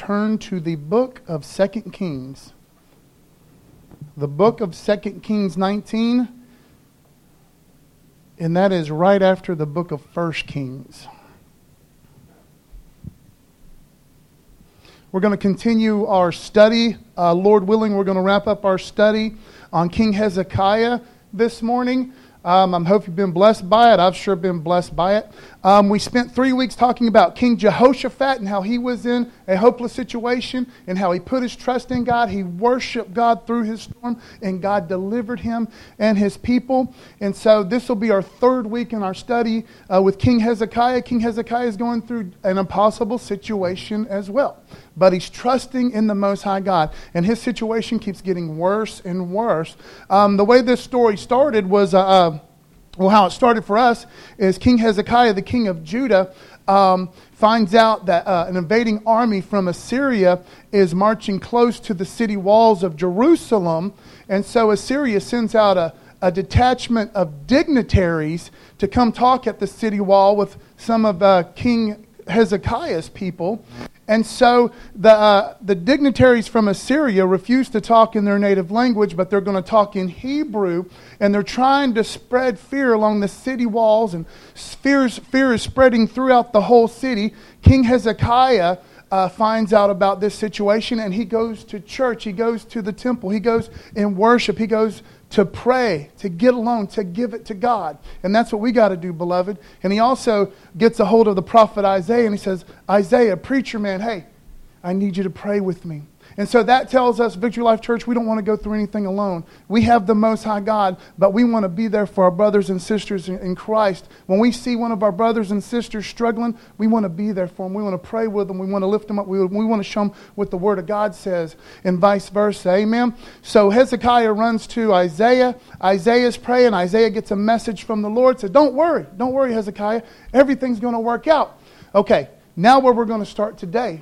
turn to the book of 2 Kings. The book of 2 Kings 19, and that is right after the book of 1 Kings. We're going to continue our study. Lord willing, we're going to wrap up our study on King Hezekiah this morning. I hope you've been blessed by it. I've sure been blessed by it. We spent 3 weeks talking about King Jehoshaphat and how he was in a hopeless situation and how he put his trust in God. He worshiped God through his storm, and God delivered him and his people. And so this will be our 3rd week in our study with King Hezekiah. King Hezekiah is going through an impossible situation as well. But he's trusting in the Most High God. And his situation keeps getting worse and worse. The way this story started was, how it started for us is King Hezekiah, the king of Judah, finds out that an invading army from Assyria is marching close to the city walls of Jerusalem. And so Assyria sends out a detachment of dignitaries to come talk at the city wall with some of King Hezekiah's people. And so the dignitaries from Assyria refuse to talk in their native language, but they're going to talk in Hebrew, and they're trying to spread fear along the city walls, and fear is spreading throughout the whole city. King Hezekiah finds out about this situation, and he goes to church, he goes to the temple, he goes in worship, he goes to pray, to get alone, to give it to God. And that's what we got to do, beloved. And he also gets a hold of the prophet Isaiah, and he says, Isaiah, preacher man, hey, I need you to pray with me. And so that tells us, Victory Life Church, we don't want to go through anything alone. We have the Most High God, but we want to be there for our brothers and sisters in Christ. When we see one of our brothers and sisters struggling, we want to be there for them. We want to pray with them. We want to lift them up. We want to show them what the Word of God says, and vice versa. Amen? So Hezekiah runs to Isaiah. Isaiah's praying. Isaiah gets a message from the Lord. Says, don't worry, Hezekiah. Everything's going to work out. Okay, now where we're going to start today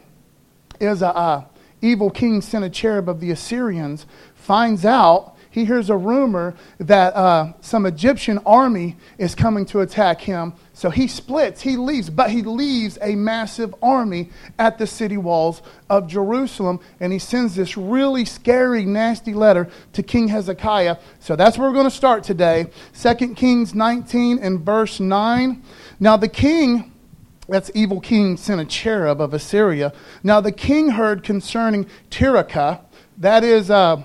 is evil king Sennacherib of the Assyrians finds out, he hears a rumor that some Egyptian army is coming to attack him. So he splits, he leaves, but he leaves a massive army at the city walls of Jerusalem, and he sends this really scary, nasty letter to King Hezekiah. So that's where we're going to start today. 2 Kings 19 and verse 9. Now the king... That's evil king Sennacherib of Assyria. Now the king heard concerning Tirhakah, that is a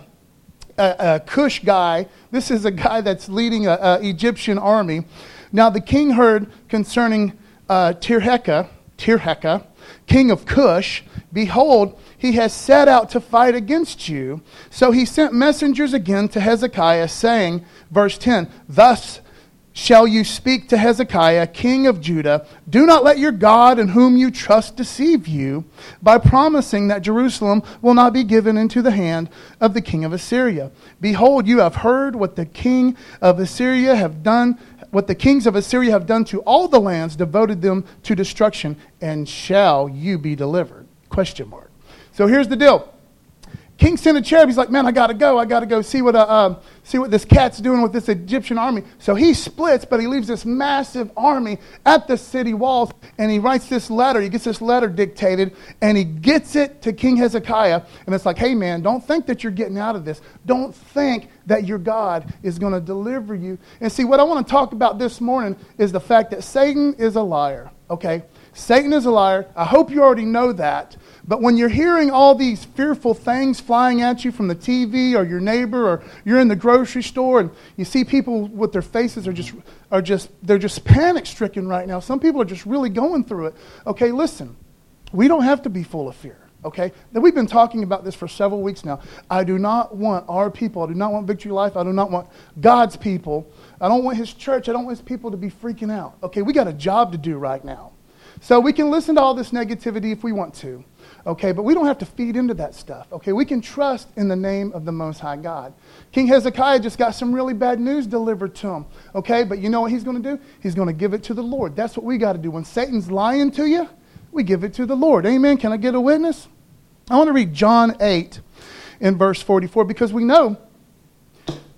Cush guy. This is a guy that's leading an Egyptian army. Now the king heard concerning Tirhakah, king of Cush. Behold, he has set out to fight against you. So he sent messengers again to Hezekiah, saying, verse 10, Thus shall you speak to Hezekiah, king of Judah, do not let your God in whom you trust deceive you by promising that Jerusalem will not be given into the hand of the king of Assyria. Behold, you have heard what the king of Assyria have done, what the kings of Assyria have done to all the lands, devoted them to destruction, and shall you be delivered? Question mark. So here's the deal. King Sennacherib, he's like, man, I gotta go see what this cat's doing with this Egyptian army. So he splits, but he leaves this massive army at the city walls, and he writes this letter. He gets this letter dictated, and he gets it to King Hezekiah, and it's like, hey man, don't think that you're getting out of this. Don't think that your God is going to deliver you. And see, what I want to talk about this morning is the fact that Satan is a liar, okay? Satan is a liar. I hope you already know that. But when you're hearing all these fearful things flying at you from the TV or your neighbor, or you're in the grocery store and you see people with their faces they're just panic stricken right now. Some people are just really going through it. Okay, listen, we don't have to be full of fear. Okay, that we've been talking about this for several weeks now. I do not want our people. I do not want Victory Life. I do not want God's people. I don't want His church. I don't want His people to be freaking out. Okay, we got a job to do right now. So we can listen to all this negativity if we want to. Okay, but we don't have to feed into that stuff. Okay, we can trust in the name of the Most High God. King Hezekiah just got some really bad news delivered to him. Okay, but you know what he's going to do? He's going to give it to the Lord. That's what we got to do. When Satan's lying to you, we give it to the Lord. Amen. Can I get a witness? I want to read John 8 in verse 44 because we know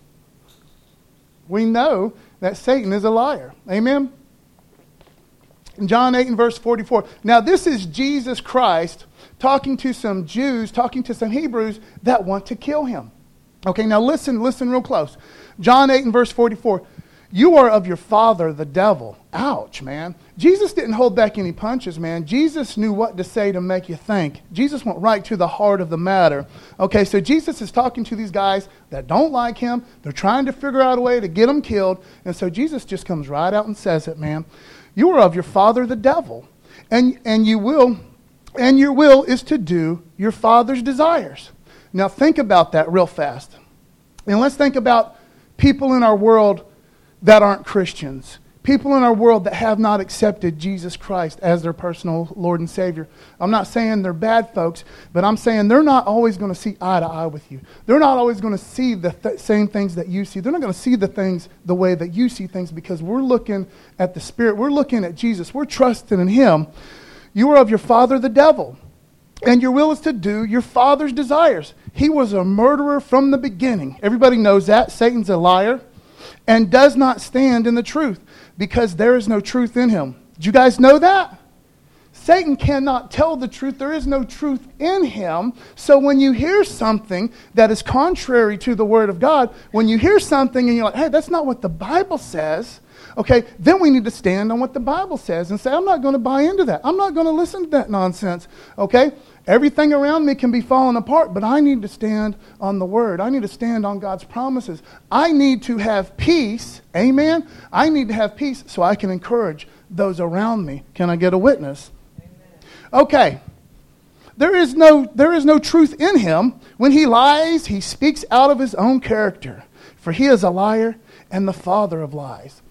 that Satan is a liar. Amen. In John 8 and verse 44. Now this is Jesus Christ talking to some Jews, talking to some Hebrews that want to kill him. Okay, now listen real close. John 8 and verse 44. You are of your father, the devil. Ouch, man. Jesus didn't hold back any punches, man. Jesus knew what to say to make you think. Jesus went right to the heart of the matter. Okay, so Jesus is talking to these guys that don't like him. They're trying to figure out a way to get him killed. And so Jesus just comes right out and says it, man. You are of your father, the devil. And your will is to do your father's desires. Now think about that real fast. And let's think about people in our world that aren't Christians. People in our world that have not accepted Jesus Christ as their personal Lord and Savior. I'm not saying they're bad folks, but I'm saying they're not always going to see eye to eye with you. They're not always going to see the same things that you see. They're not going to see the things the way that you see things because we're looking at the Spirit. We're looking at Jesus. We're trusting in Him. You are of your father, the devil, and your will is to do your father's desires. He was a murderer from the beginning. Everybody knows that. Satan's a liar and does not stand in the truth because there is no truth in him. Did you guys know that? Satan cannot tell the truth. There is no truth in him. So when you hear something that is contrary to the Word of God, when you hear something and you're like, hey, that's not what the Bible says, okay, then we need to stand on what the Bible says and say, I'm not going to buy into that. I'm not going to listen to that nonsense, okay? Everything around me can be falling apart, but I need to stand on the Word. I need to stand on God's promises. I need to have peace, amen? I need to have peace so I can encourage those around me. Can I get a witness? Amen. Okay. There is no truth in him. When he lies, he speaks out of his own character. For he is a liar and the father of lies.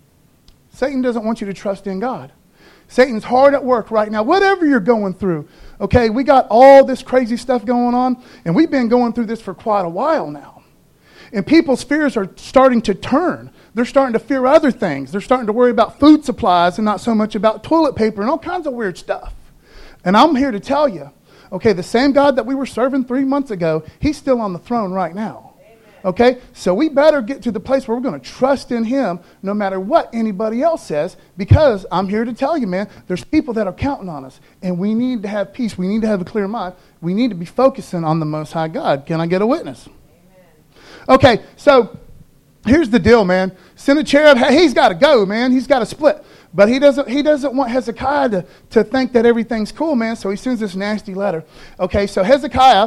Satan doesn't want you to trust in God. Satan's hard at work right now. Whatever you're going through, okay, we got all this crazy stuff going on, and we've been going through this for quite a while now. And people's fears are starting to turn. They're starting to fear other things. They're starting to worry about food supplies and not so much about toilet paper and all kinds of weird stuff. And I'm here to tell you, okay, the same God that we were serving 3 months ago, He's still on the throne right now. Okay, so we better get to the place where we're going to trust in Him no matter what anybody else says, because I'm here to tell you, man, there's people that are counting on us, and we need to have peace. We need to have a clear mind. We need to be focusing on the Most High God. Can I get a witness? Amen. Okay, so here's the deal, man. Sennacherib, he's got to go, man. He's got to split. But he doesn't want Hezekiah to think that everything's cool, man, so he sends this nasty letter. Okay, so Hezekiah,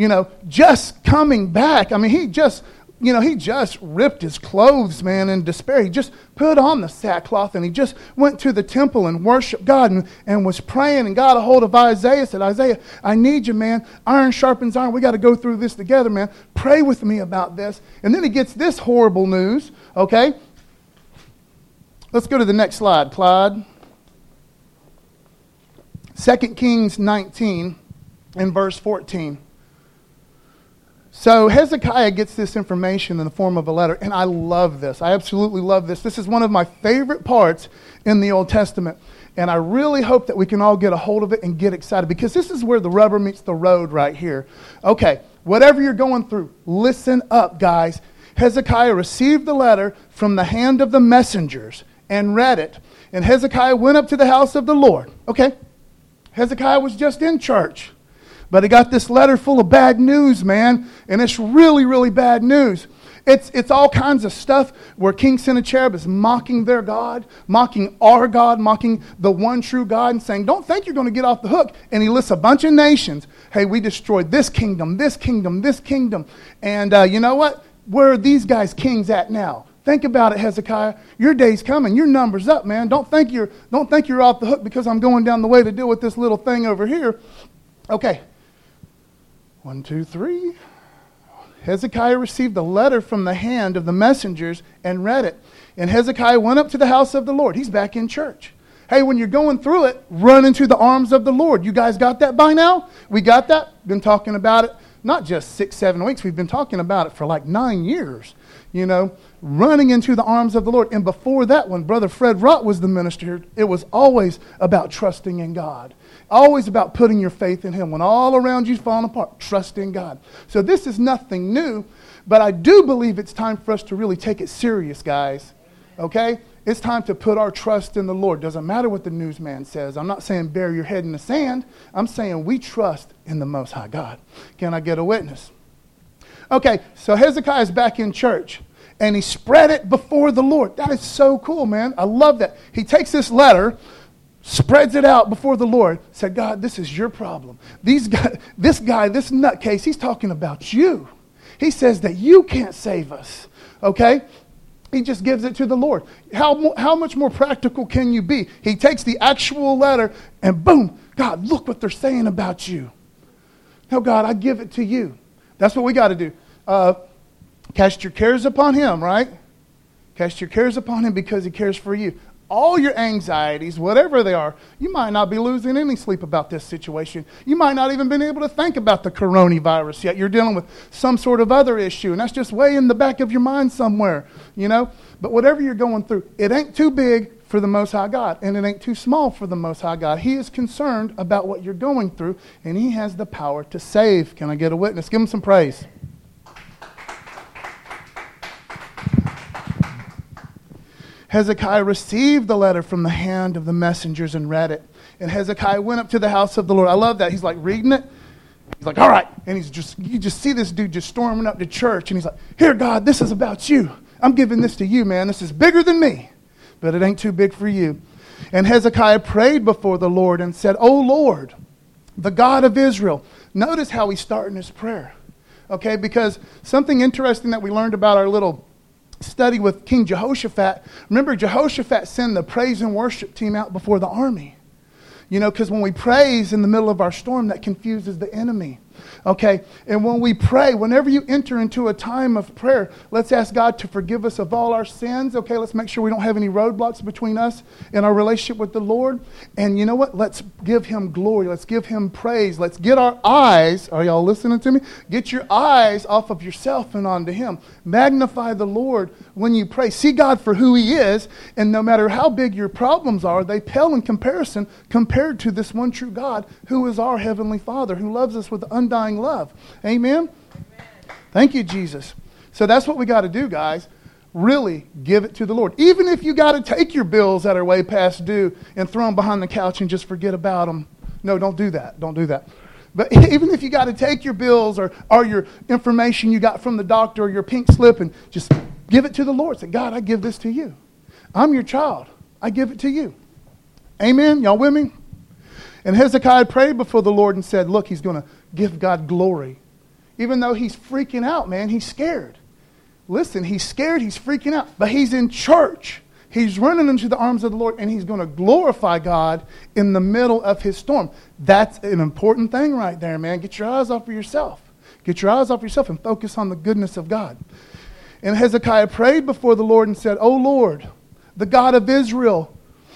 just coming back, I mean, he just ripped his clothes, man, in despair. He just put on the sackcloth and he just went to the temple and worshiped God and was praying and got a hold of Isaiah, said, Isaiah, I need you, man. Iron sharpens iron. We got to go through this together, man. Pray with me about this. And then he gets this horrible news, okay? Let's go to the next slide, Clyde. 2 Kings 19 and verse 14. So Hezekiah gets this information in the form of a letter, and I love this. I absolutely love this. This is one of my favorite parts in the Old Testament, and I really hope that we can all get a hold of it and get excited, because this is where the rubber meets the road right here. Okay, whatever you're going through, listen up, guys. Hezekiah received the letter from the hand of the messengers and read it. And Hezekiah went up to the house of the Lord. Okay, Hezekiah was just in church. But he got this letter full of bad news, man. And it's really, really bad news. It's all kinds of stuff where King Sennacherib is mocking their God, mocking our God, mocking the one true God, and saying, don't think you're going to get off the hook. And he lists a bunch of nations. Hey, we destroyed this kingdom, this kingdom, this kingdom. And you know what? Where are these guys' kings at now? Think about it, Hezekiah. Your day's coming. Your number's up, man. Don't think you're off the hook because I'm going down the way to deal with this little thing over here. Okay. 1, 2, 3. Hezekiah received a letter from the hand of the messengers and read it. And Hezekiah went up to the house of the Lord. He's back in church. Hey, when you're going through it, run into the arms of the Lord. You guys got that by now? We got that? Been talking about it. Not just 6, 7 weeks. We've been talking about it for like 9 years. Running into the arms of the Lord. And before that, when Brother Fred Rott was the minister, it was always about trusting in God. Always about putting your faith in Him. When all around you's falling apart, trust in God. So this is nothing new, but I do believe it's time for us to really take it serious, guys. Okay? It's time to put our trust in the Lord. Doesn't matter what the newsman says. I'm not saying bury your head in the sand. I'm saying we trust in the Most High God. Can I get a witness? Okay, so Hezekiah is back in church, and he spread it before the Lord. That is so cool, man. I love that. He takes this letter, spreads it out before the Lord, said, God, this is your problem. This guy, this nutcase, he's talking about you. He says that you can't save us, okay? He just gives it to the Lord. How much more practical can you be? He takes the actual letter and boom, God, look what they're saying about you. No, God, I give it to you. That's what we got to do. Cast your cares upon him, right? Cast your cares upon him because he cares for you. All your anxieties, whatever they are, you might not be losing any sleep about this situation. You might not even been able to think about the coronavirus yet. You're dealing with some sort of other issue, and that's just way in the back of your mind somewhere, you know. But whatever you're going through, it ain't too big for the Most High God, and it ain't too small for the Most High God. He is concerned about what you're going through, and he has the power to save. Can I get a witness? Give him some praise. Hezekiah received the letter from the hand of the messengers and read it. And Hezekiah went up to the house of the Lord. I love that. He's like reading it. He's like, all right. And you just see this dude just storming up to church. And he's like, here, God, this is about you. I'm giving this to you, man. This is bigger than me. But it ain't too big for you. And Hezekiah prayed before the Lord and said, O Lord, the God of Israel. Notice how he's starting his prayer. Okay, because something interesting that we learned about our little study with King Jehoshaphat. Remember, Jehoshaphat sent the praise and worship team out before the army. You know, because when we praise in the middle of our storm, that confuses the enemy. Okay, and when we pray, whenever you enter into a time of prayer, let's ask God to forgive us of all our sins. Okay, let's make sure we don't have any roadblocks between us and our relationship with the Lord. And you know what? Let's give him glory. Let's give him praise. Let's get our eyes, are y'all listening to me? Get your eyes off of yourself and onto him. Magnify the Lord when you pray. See God for who he is, and no matter how big your problems are, they pale in comparison compared to this one true God who is our Heavenly Father, who loves us with undying love. Amen? Thank you, Jesus. So that's what we got to do, guys. Really give it to the Lord. Even if you got to take your bills that are way past due and throw them behind the couch and just forget about them. No, don't do that. Don't do that. But even if you got to take your bills or your information you got from the doctor or your pink slip and just give it to the Lord. Say, God, I give this to you. I'm your child. I give it to you. Amen? Y'all with me? And Hezekiah prayed before the Lord and said, look, he's going to give God glory. Even though he's freaking out, man, he's scared. Listen, he's scared, he's freaking out. But he's in church. He's running into the arms of the Lord, and he's going to glorify God in the middle of his storm. That's an important thing right there, man. Get your eyes off of yourself. Get your eyes off yourself and focus on the goodness of God. And Hezekiah prayed before the Lord and said, O Lord, the God of Israel,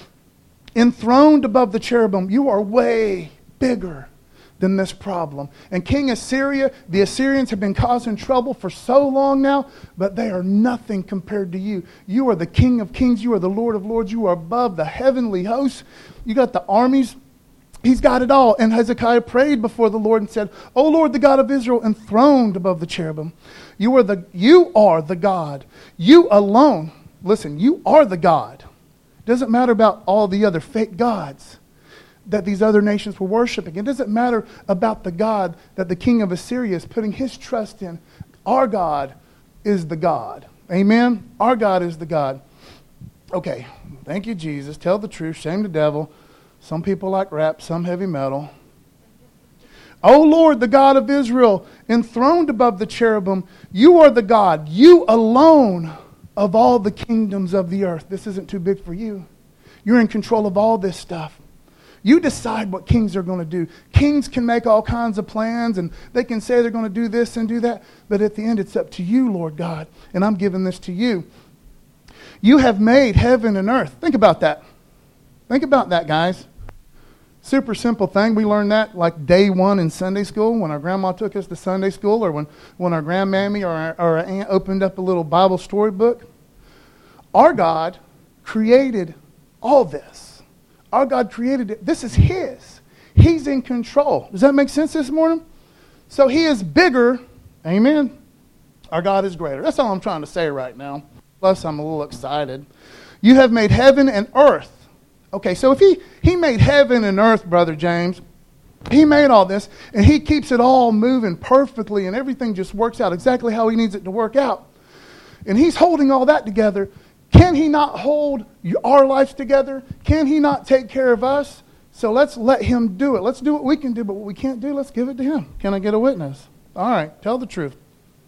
enthroned above the cherubim, you are way bigger than this problem. And King Assyria, the Assyrians have been causing trouble for so long now, but they are nothing compared to you. You are the King of kings. You are the Lord of lords. You are above the heavenly hosts. You got the armies. He's got it all. And Hezekiah prayed before the Lord and said, O Lord, the God of Israel, enthroned above the cherubim, you are the God. You alone, listen, you are the God. Doesn't matter about all the other fake gods that these other nations were worshiping. It doesn't matter about the God that the king of Assyria is putting his trust in. Our God is the God. Amen? Our God is the God. Okay, thank you, Jesus. Tell the truth. Shame the devil. Some people like rap, some heavy metal. O Lord, the God of Israel, enthroned above the cherubim, you are the God. You alone of all the kingdoms of the earth. This isn't too big for you. You're in control of all this stuff. You decide what kings are going to do. Kings can make all kinds of plans and they can say they're going to do this and do that. But at the end, it's up to you, Lord God. And I'm giving this to you. You have made heaven and earth. Think about that. Think about that, guys. Super simple thing. We learned that like day one in Sunday school when our grandma took us to Sunday school, or when our grandmammy or our aunt opened up a little Bible storybook. Our God created all this. Our God created it. This is his. He's in control. Does that make sense this morning? So he is bigger. Amen. Our God is greater. That's all I'm trying to say right now. Plus, I'm a little excited. You have made heaven and earth. Okay, so if he made heaven and earth, Brother James, he made all this, and he keeps it all moving perfectly, and everything just works out exactly how he needs it to work out. And he's holding all that together. Can he not hold our lives together? Can he not take care of us? So let's let him do it. Let's do what we can do, but what we can't do, let's give it to him. Can I get a witness? All right, tell the truth.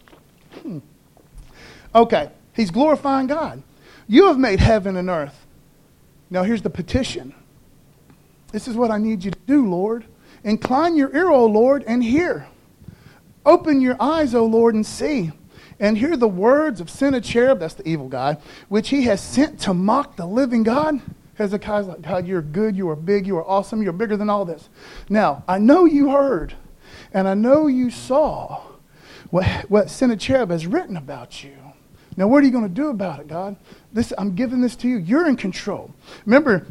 Okay, he's glorifying God. You have made heaven and earth. Now here's the petition. This is what I need you to do, Lord. Incline your ear, O Lord, and hear. Open your eyes, O Lord, and see. And hear the words of Sennacherib, that's the evil guy, which he has sent to mock the living God. Hezekiah's like, God, you're good, you are big, you are awesome, you're bigger than all this. Now, I know you heard, and I know you saw what Sennacherib has written about you. Now, what are you going to do about it, God? I'm giving this to you. You're in control. Remember,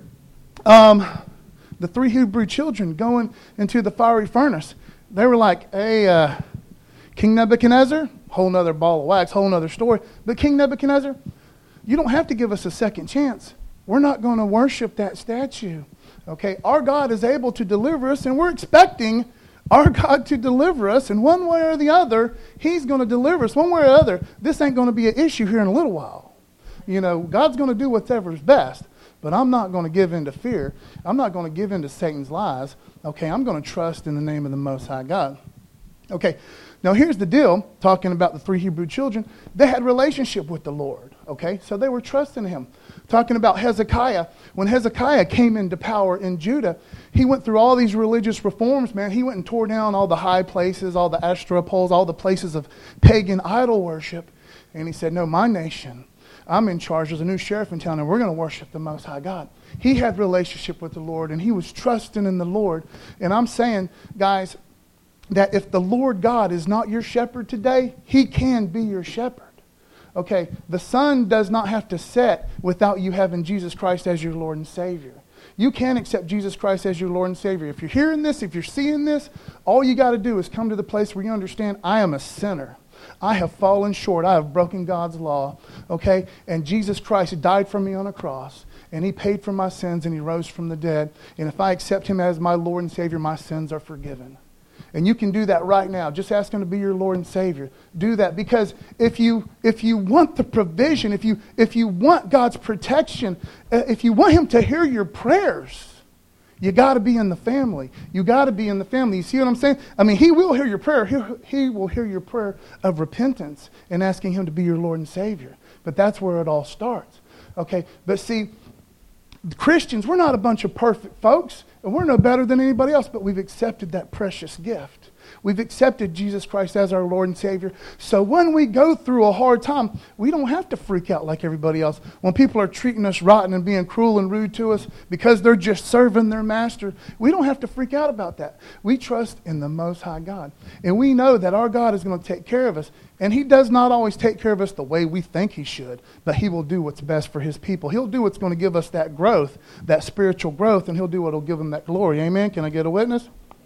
the 3 Hebrew children going into the fiery furnace. They were like, hey, King Nebuchadnezzar, whole nother ball of wax, whole nother story. But King Nebuchadnezzar, you don't have to give us a second chance. We're not going to worship that statue. Okay, our God is able to deliver us, and we're expecting our God to deliver us, and one way or the other, he's going to deliver us. One way or the other, this ain't going to be an issue here in a little while. You know, God's going to do whatever's best, but I'm not going to give in to fear. I'm not going to give in to Satan's lies. Okay, I'm going to trust in the name of the Most High God. Okay, now here's the deal, talking about the 3 Hebrew children. They had a relationship with the Lord, okay? So they were trusting him. Talking about Hezekiah, when Hezekiah came into power in Judah, he went through all these religious reforms, man. He went and tore down all the high places, all the Asherah poles, all the places of pagan idol worship. And he said, no, my nation, I'm in charge. There's a new sheriff in town, and we're going to worship the Most High God. He had relationship with the Lord, and he was trusting in the Lord. And I'm saying, guys, that if the Lord God is not your shepherd today, he can be your shepherd. Okay, the sun does not have to set without you having Jesus Christ as your Lord and Savior. You can accept Jesus Christ as your Lord and Savior. If you're hearing this, if you're seeing this, all you got to do is come to the place where you understand, I am a sinner. I have fallen short. I have broken God's law. Okay, and Jesus Christ died for me on a cross, and he paid for my sins, and he rose from the dead. And if I accept him as my Lord and Savior, my sins are forgiven. And you can do that right now. Just ask him to be your Lord and Savior. Do that, because if you want the provision, if you want God's protection, if you want him to hear your prayers, you got to be in the family. You got to be in the family. You see what I'm saying? I mean, he will hear your prayer. He will hear your prayer of repentance and asking him to be your Lord and Savior. But that's where it all starts. Okay, but see, Christians, we're not a bunch of perfect folks, and we're no better than anybody else, but we've accepted that precious gift. We've accepted Jesus Christ as our Lord and Savior. So when we go through a hard time, we don't have to freak out like everybody else. When people are treating us rotten and being cruel and rude to us because they're just serving their master, we don't have to freak out about that. We trust in the Most High God. And we know that our God is going to take care of us. And he does not always take care of us the way we think he should, but he will do what's best for his people. He'll do what's going to give us that growth, that spiritual growth, and he'll do what will give him that glory. Amen? Can I get a witness?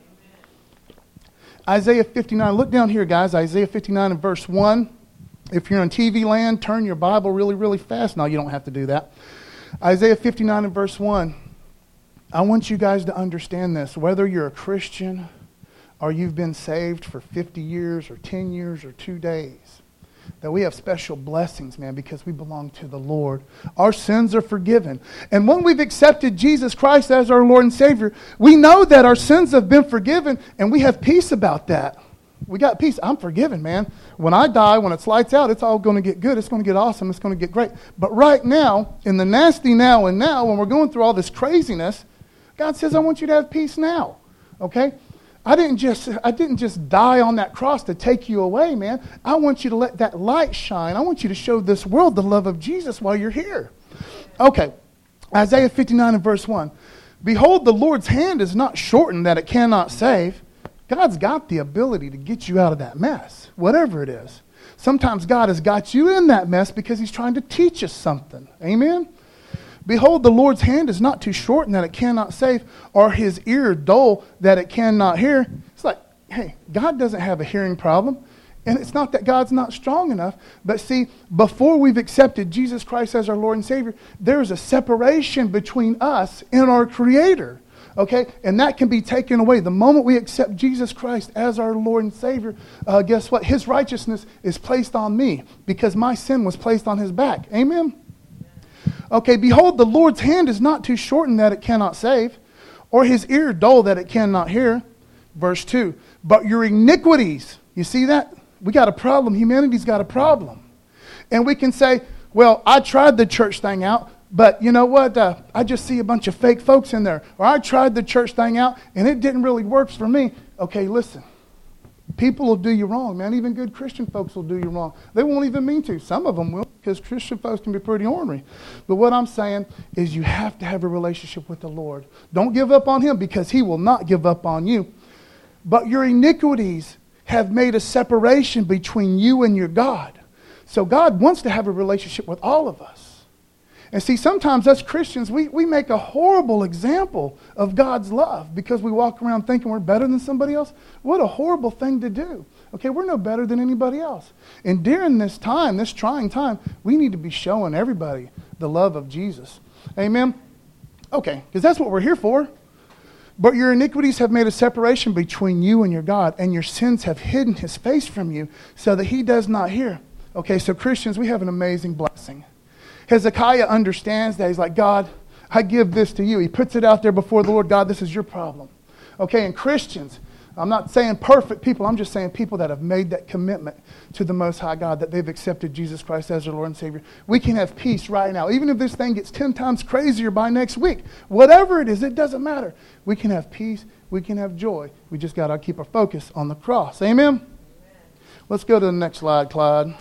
Amen. Isaiah 59. Look down here, guys. Isaiah 59 and verse 1. If you're in TV land, turn your Bible really, really fast. No, you don't have to do that. Isaiah 59 and verse 1. I want you guys to understand this. Whether you're a Christian or you've been saved for 50 years or 10 years or 2 days, that we have special blessings, man, because we belong to the Lord. Our sins are forgiven. And when we've accepted Jesus Christ as our Lord and Savior, we know that our sins have been forgiven, and we have peace about that. We got peace. I'm forgiven, man. When I die, when it's lights out, it's all going to get good. It's going to get awesome. It's going to get great. But right now, in the nasty now and now, when we're going through all this craziness, God says, I want you to have peace now. Okay? I didn't just die on that cross to take you away, man. I want you to let that light shine. I want you to show this world the love of Jesus while you're here. Okay, Isaiah 59 and verse 1. Behold, the Lord's hand is not shortened that it cannot save. God's got the ability to get you out of that mess, whatever it is. Sometimes God has got you in that mess because he's trying to teach us something. Amen? Behold, the Lord's hand is not too short that it cannot save, or his ear dull that it cannot hear. It's like, hey, God doesn't have a hearing problem. And it's not that God's not strong enough, but see, before we've accepted Jesus Christ as our Lord and Savior, there is a separation between us and our Creator. Okay? And that can be taken away. The moment we accept Jesus Christ as our Lord and Savior, guess what? His righteousness is placed on me because my sin was placed on His back. Amen? Okay, behold, the Lord's hand is not too shortened that it cannot save, or His ear dull that it cannot hear. Verse 2, but your iniquities, you see that? We got a problem. Humanity's got a problem. And we can say, well, I tried the church thing out, but you know what? I just see a bunch of fake folks in there. Or I tried the church thing out, and it didn't really work for me. Okay, listen. People will do you wrong, man. Even good Christian folks will do you wrong. They won't even mean to. Some of them will, because Christian folks can be pretty ornery. But what I'm saying is you have to have a relationship with the Lord. Don't give up on Him, because He will not give up on you. But your iniquities have made a separation between you and your God. So God wants to have a relationship with all of us. And see, sometimes us Christians, we make a horrible example of God's love because we walk around thinking we're better than somebody else. What a horrible thing to do. Okay, we're no better than anybody else. And during this time, this trying time, we need to be showing everybody the love of Jesus. Amen? Okay, because that's what we're here for. But your iniquities have made a separation between you and your God, and your sins have hidden His face from you so that He does not hear. Okay, so Christians, we have an amazing blessing. Hezekiah understands that. He's like, God, I give this to you. He puts it out there before the Lord. God, this is your problem. Okay, and Christians, I'm not saying perfect people. I'm just saying people that have made that commitment to the Most High God, that they've accepted Jesus Christ as their Lord and Savior. We can have peace right now. Even if this thing gets 10 times crazier by next week, whatever it is, it doesn't matter. We can have peace. We can have joy. We just got to keep our focus on the cross. Amen? Amen. Let's go to the next slide, Clyde.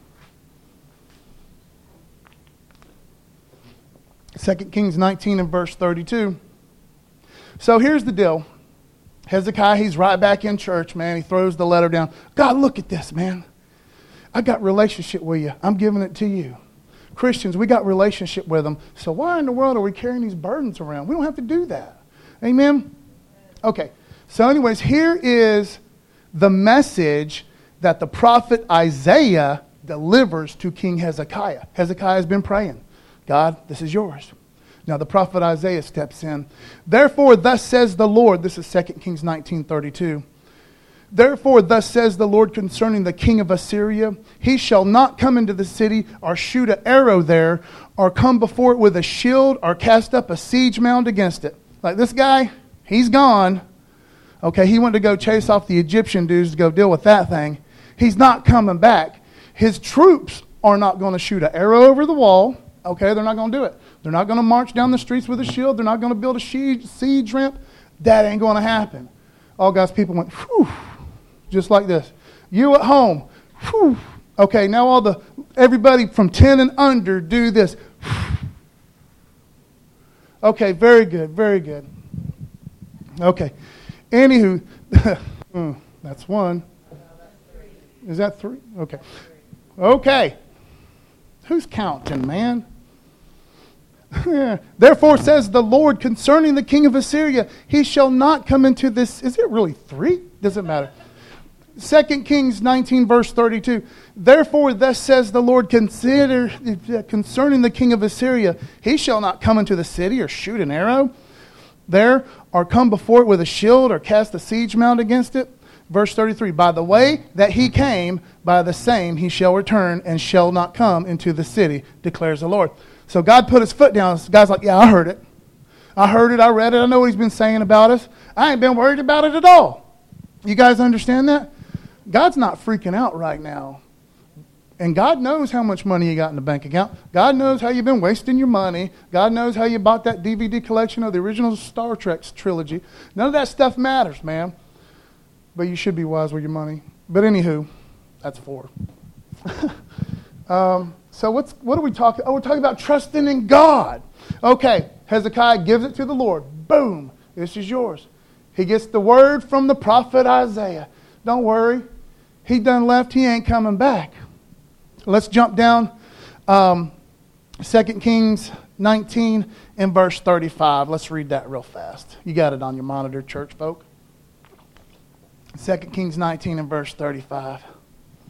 2 Kings 19 and verse 32. So here's the deal. Hezekiah, he's right back in church, man. He throws the letter down. God, look at this, man. I got relationship with you. I'm giving it to you. Christians, we got relationship with them. So why in the world are we carrying these burdens around? We don't have to do that. Amen? Okay. So anyways, here is the message that the prophet Isaiah delivers to King Hezekiah. Hezekiah has been praying. God, this is yours. Now the prophet Isaiah steps in. Therefore, thus says the Lord. This is 2 Kings 19:32. Therefore, thus says the Lord concerning the king of Assyria, he shall not come into the city or shoot an arrow there or come before it with a shield or cast up a siege mound against it. Like this guy, he's gone. Okay, he went to go chase off the Egyptian dudes to go deal with that thing. He's not coming back. His troops are not going to shoot an arrow over the wall. Okay, they're not going to do it. They're not going to march down the streets with a shield. They're not going to build a siege ramp. That ain't going to happen. All God's people went, whew, just like this. You at home, whew. Okay, now everybody from 10 and under do this. Okay, very good, very good. Okay, anywho, that's one. Is that three? Okay. Okay. Who's counting, man? Therefore says the Lord concerning the king of Assyria, he shall not come into this. Is it really three? Doesn't matter. 2 Kings 19 verse 32. Therefore thus says the Lord concerning the king of Assyria, he shall not come into the city or shoot an arrow there or come before it with a shield or cast a siege mound against it. Verse 33, by the way that he came, by the same he shall return and shall not come into the city, declares the Lord. So God put his foot down. God's like, yeah, I heard it. I heard it. I read it. I know what he's been saying about us. I ain't been worried about it at all. You guys understand that? God's not freaking out right now. And God knows how much money you got in the bank account. God knows how you've been wasting your money. God knows how you bought that DVD collection of the original Star Trek trilogy. None of that stuff matters, man. But you should be wise with your money. But anywho, that's 4. So what are we talking? Oh, we're talking about trusting in God. Okay, Hezekiah gives it to the Lord. Boom, this is yours. He gets the word from the prophet Isaiah. Don't worry, he done left. He ain't coming back. Let's jump down. 2 Kings 19 and verse 35. Let's read that real fast. You got it on your monitor, church folk. 2 Kings 19 and verse 35.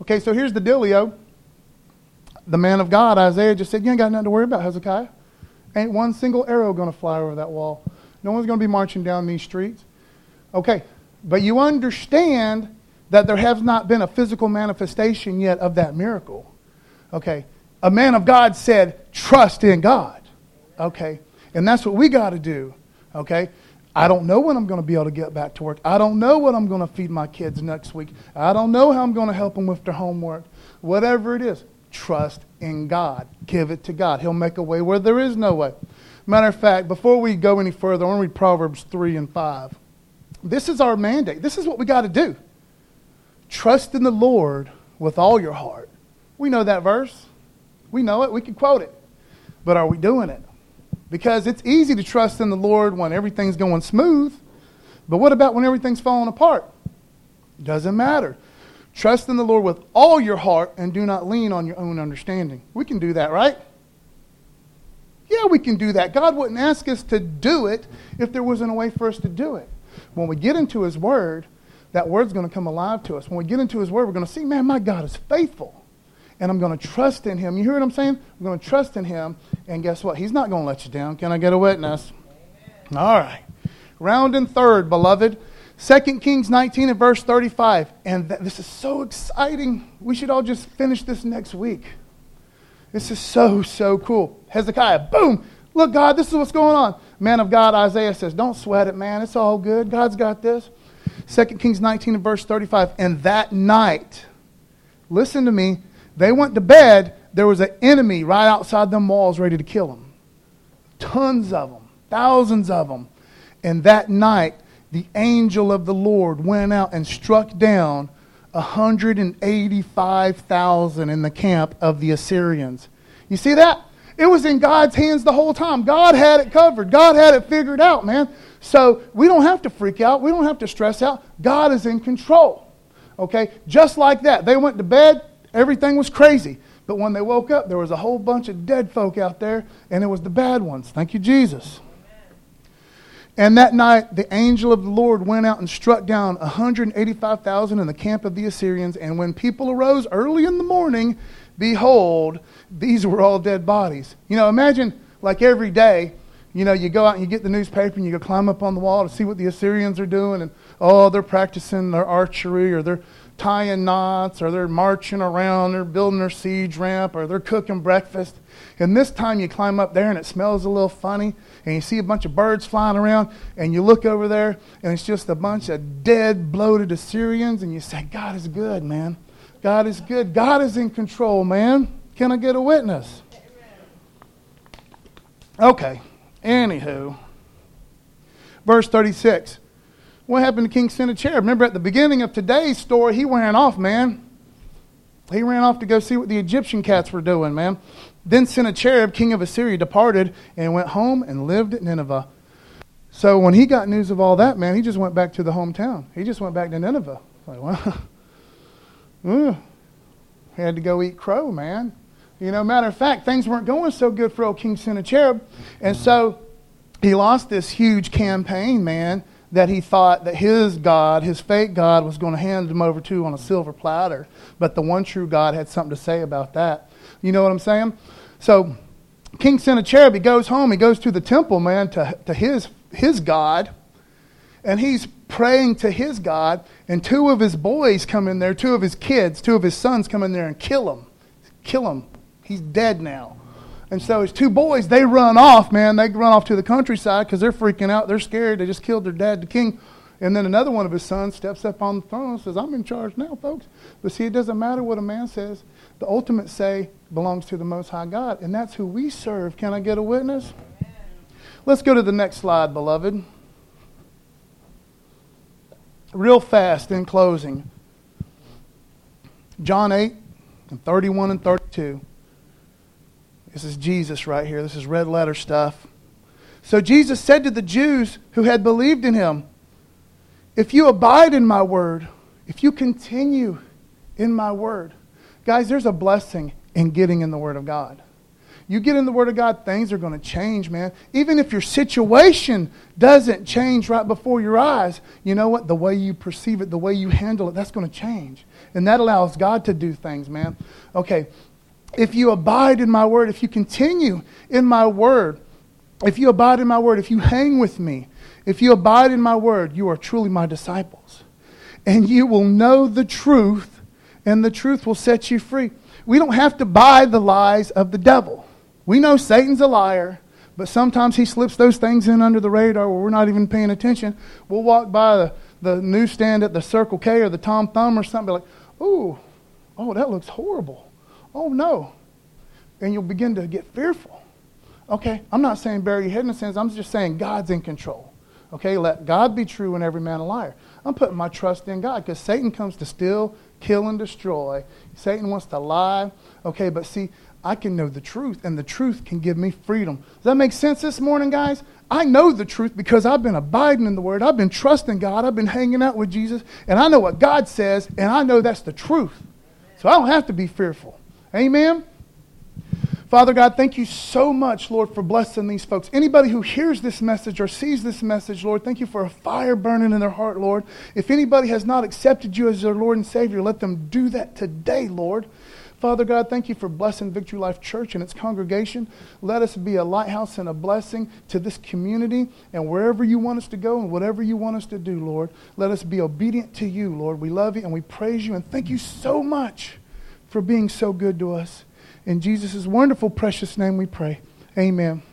Okay, so here's the dealio. The man of God, Isaiah, just said, you ain't got nothing to worry about, Hezekiah. Ain't one single arrow going to fly over that wall. No one's going to be marching down these streets. Okay, but you understand that there has not been a physical manifestation yet of that miracle. Okay, a man of God said, trust in God. Okay, and that's what we got to do. Okay, I don't know when I'm going to be able to get back to work. I don't know what I'm going to feed my kids next week. I don't know how I'm going to help them with their homework. Whatever it is, trust in God. Give it to God. He'll make a way where there is no way. Matter of fact, before we go any further, I want to read Proverbs 3 and 5. This is our mandate. This is what we got to do. Trust in the Lord with all your heart. We know that verse. We know it. We can quote it. But are we doing it? Because it's easy to trust in the Lord when everything's going smooth. But what about when everything's falling apart? Doesn't matter. Trust in the Lord with all your heart and do not lean on your own understanding. We can do that, right? Yeah, we can do that. God wouldn't ask us to do it if there wasn't a way for us to do it. When we get into His Word, that Word's going to come alive to us. When we get into His Word, we're going to see, man, my God is faithful. And I'm going to trust in Him. You hear what I'm saying? I'm going to trust in Him. And guess what? He's not going to let you down. Can I get a witness? Amen. All right. Round and third, beloved. 2 Kings 19 and verse 35. And this is so exciting. We should all just finish this next week. This is so, so cool. Hezekiah, boom. Look, God, this is what's going on. Man of God, Isaiah says, don't sweat it, man. It's all good. God's got this. 2 Kings 19 and verse 35. And that night, listen to me, they went to bed. There was an enemy right outside them walls ready to kill them. Tons of them. Thousands of them. And that night, the angel of the Lord went out and struck down 185,000 in the camp of the Assyrians. You see that? It was in God's hands the whole time. God had it covered. God had it figured out, man. So we don't have to freak out. We don't have to stress out. God is in control. Okay? Just like that. They went to bed. Everything was crazy. But when they woke up, there was a whole bunch of dead folk out there, and it was the bad ones. Thank you, Jesus. And that night, the angel of the Lord went out and struck down 185,000 in the camp of the Assyrians. And when people arose early in the morning, behold, these were all dead bodies. You know, imagine like every day, you know, you go out and you get the newspaper and you go climb up on the wall to see what the Assyrians are doing. And, oh, they're practicing their archery, or they're tying knots, or they're marching around, they're building their siege ramp, or they're cooking breakfast. And this time you climb up there and it smells a little funny, and you see a bunch of birds flying around, and you look over there and it's just a bunch of dead, bloated Assyrians, and you say, God is good, man. God is good. God is in control, man. Can I get a witness? Okay. Anywho. Verse 36. What happened to King Sennacherib? Remember at the beginning of today's story, he ran off, man. He ran off to go see what the Egyptian cats were doing, man. Then Sennacherib, king of Assyria, departed and went home and lived at Nineveh. So when he got news of all that, man, he just went back to the hometown. He just went back to Nineveh. Like, well, he had to go eat crow, man. You know, matter of fact, things weren't going so good for old King Sennacherib. And so he lost this huge campaign, man, that he thought that his God, his fake God, was going to hand him over to on a silver platter. But the one true God had something to say about that. You know what I'm saying? So King Sennacherib, he goes home. He goes to the temple, man, to his God. And he's praying to his God. And two of his boys come in there, two of his kids, two of his sons come in there and kill him. Kill him. He's dead now. And so his two boys, they run off, man. They run off to the countryside because they're freaking out. They're scared. They just killed their dad, the king. And then another one of his sons steps up on the throne and says, I'm in charge now, folks. But see, it doesn't matter what a man says. The ultimate say belongs to the Most High God. And that's who we serve. Can I get a witness? Amen. Let's go to the next slide, beloved. Real fast in closing. John 8 and 31 and 32. This is Jesus right here. This is red letter stuff. So Jesus said to the Jews who had believed in him, if you abide in my word, if you continue in my word. Guys, there's a blessing in getting in the word of God. You get in the Word of God, things are going to change, man. Even if your situation doesn't change right before your eyes, you know what? The way you perceive it, the way you handle it, that's going to change. And that allows God to do things, man. Okay, if you abide in my Word, if you continue in my Word, if you abide in my Word, if you hang with me, if you abide in my Word, you are truly my disciples. And you will know the truth, and the truth will set you free. We don't have to buy the lies of the devil. We know Satan's a liar, but sometimes he slips those things in under the radar where we're not even paying attention. We'll walk by the newsstand at the Circle K or the Tom Thumb or something like, oh, that looks horrible. Oh, no. And you'll begin to get fearful. Okay, I'm not saying bury your head in the sands. I'm just saying God's in control. Okay, let God be true and every man a liar. I'm putting my trust in God because Satan comes to steal, kill, and destroy. Satan wants to lie. Okay, but see, I can know the truth, and the truth can give me freedom. Does that make sense this morning, guys? I know the truth because I've been abiding in the Word. I've been trusting God. I've been hanging out with Jesus, and I know what God says, and I know that's the truth. So I don't have to be fearful. Amen? Father God, thank you so much, Lord, for blessing these folks. Anybody who hears this message or sees this message, Lord, thank you for a fire burning in their heart, Lord. If anybody has not accepted you as their Lord and Savior, let them do that today, Lord. Father God, thank you for blessing Victory Life Church and its congregation. Let us be a lighthouse and a blessing to this community, and wherever you want us to go and whatever you want us to do, Lord, let us be obedient to you, Lord. We love you and we praise you, and thank you so much for being so good to us. In Jesus' wonderful, precious name we pray. Amen.